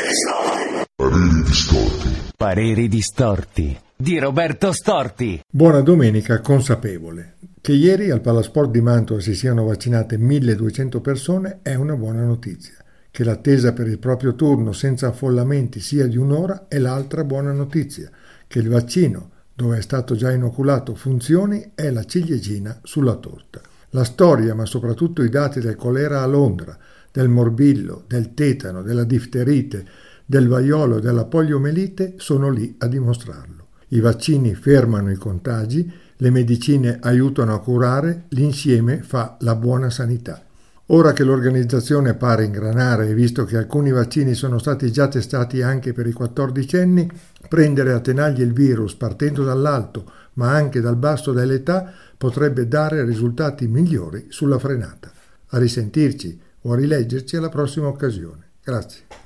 Pareri distorti. Pareri distorti di Roberto Storti. Buona domenica consapevole. Che ieri al Palasport di Mantova si siano vaccinate 1200 persone è una buona notizia. Che l'attesa per il proprio turno senza affollamenti sia di un'ora è l'altra buona notizia. Che il vaccino, dove è stato già inoculato, funzioni è la ciliegina sulla torta. La storia, ma soprattutto i dati del colera a Londra, del morbillo, del tetano, della difterite, del vaiolo e della poliomelite sono lì a dimostrarlo. I vaccini fermano i contagi, le medicine aiutano a curare, l'insieme fa la buona sanità. Ora che l'organizzazione pare ingranare e visto che alcuni vaccini sono stati già testati anche per i 14enni, prendere a tenaglie il virus partendo dall'alto ma anche dal basso dell'età potrebbe dare risultati migliori sulla frenata. A risentirci o a rileggerci alla prossima occasione. Grazie.